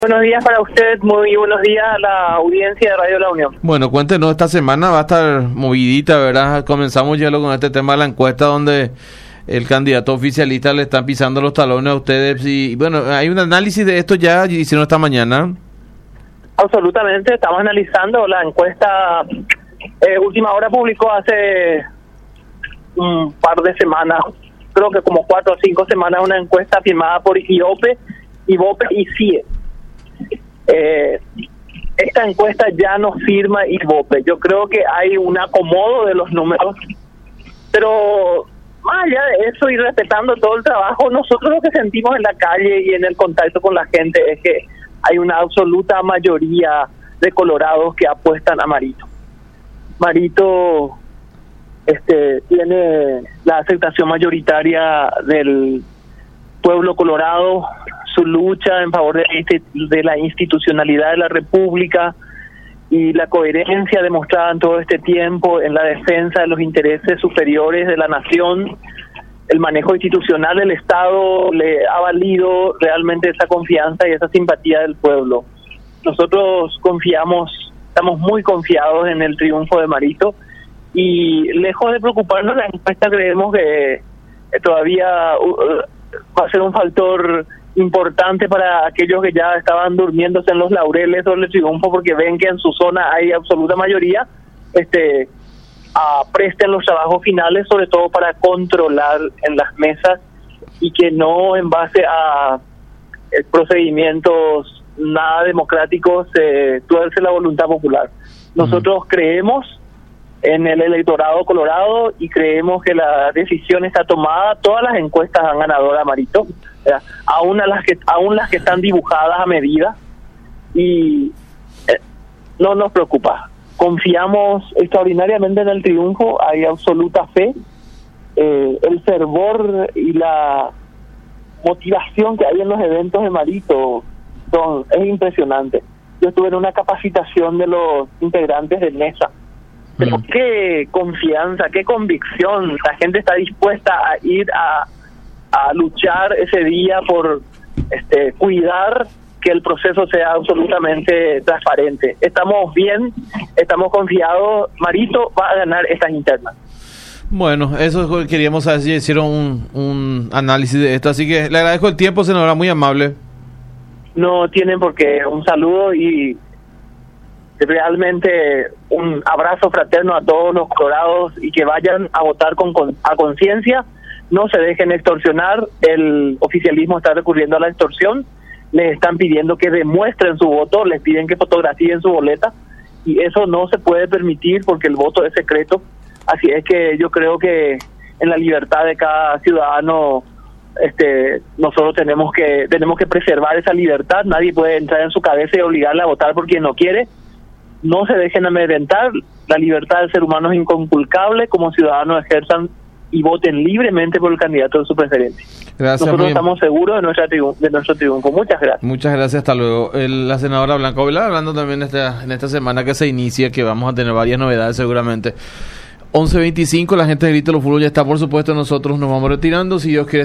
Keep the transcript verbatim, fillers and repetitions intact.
Buenos días para usted, muy buenos días a la audiencia de Radio La Unión. Bueno, cuéntenos, esta semana va a estar movidita, ¿verdad? Comenzamos ya con este tema de la encuesta donde el candidato oficialista le están pisando los talones a ustedes. Y bueno, hay un análisis de esto ya, hicieron esta mañana. Absolutamente, estamos analizando la encuesta. eh, Última Hora publicó hace un par de semanas, creo que como cuatro o cinco semanas, una encuesta firmada por IOPE, IVOPE y CIE. Eh, esta encuesta ya no firma IVOPE. Yo creo que hay un acomodo de los números, pero más allá de eso y respetando todo el trabajo, nosotros lo que sentimos en la calle y en el contacto con la gente es que hay una absoluta mayoría de colorados que apuestan a Marito. Marito este, tiene la aceptación mayoritaria del pueblo colorado. Su lucha en favor de, de la institucionalidad de la República y la coherencia demostrada en todo este tiempo en la defensa de los intereses superiores de la nación, el manejo institucional del Estado le ha valido realmente esa confianza y esa simpatía del pueblo. Nosotros confiamos, estamos muy confiados en el triunfo de Marito y lejos de preocuparnos la encuesta, creemos que todavía uh, va a ser un factor importante para aquellos que ya estaban durmiéndose en los laureles sobre el triunfo, porque ven que en su zona hay absoluta mayoría. Este a, presten los trabajos finales, sobre todo para controlar en las mesas y que no en base a eh, procedimientos nada democráticos se tuerce la voluntad popular. Nosotros mm. creemos en el electorado colorado y creemos que la decisión está tomada. Todas las encuestas han ganador a Marito, ¿verdad? aún a las que aún las que están dibujadas a medida, y eh, no nos preocupa. Confiamos extraordinariamente en el triunfo, hay absoluta fe. Eh, el fervor y la motivación que hay en los eventos de Marito son, es impresionante. Yo estuve en una capacitación de los integrantes de mesa. Pero mm. qué confianza, qué convicción. La gente está dispuesta a ir a, a luchar ese día por este, cuidar que el proceso sea absolutamente transparente. Estamos bien, estamos confiados. Marito va a ganar estas internas. Bueno, eso es lo que queríamos saber, si hicieron un, un análisis de esto. Así que le agradezco el tiempo, senadora, muy amable. No tienen por qué. Un saludo y realmente un abrazo fraterno a todos los colorados y que vayan a votar con, con a conciencia, no se dejen extorsionar. El oficialismo está recurriendo a la extorsión, les están pidiendo que demuestren su voto, les piden que fotografíen su boleta y eso no se puede permitir porque el voto es secreto. Así es que yo creo que en la libertad de cada ciudadano este nosotros tenemos que tenemos que preservar esa libertad. Nadie puede entrar en su cabeza y obligarle a votar por quien no quiere. No se dejen amedrentar, la libertad del ser humano es inconculcable. Como ciudadanos ejerzan y voten libremente por el candidato de su preferencia. Gracias. Nosotros estamos seguros de, nuestra triun- de nuestro triunfo. Muchas gracias. Muchas gracias, hasta luego. El, la senadora Blanca Ovelar hablando también esta, en esta semana que se inicia, que vamos a tener varias novedades seguramente. once veinticinco, la gente de Grito Los Fútbol ya está, por supuesto, nosotros nos vamos retirando, si Dios quiere.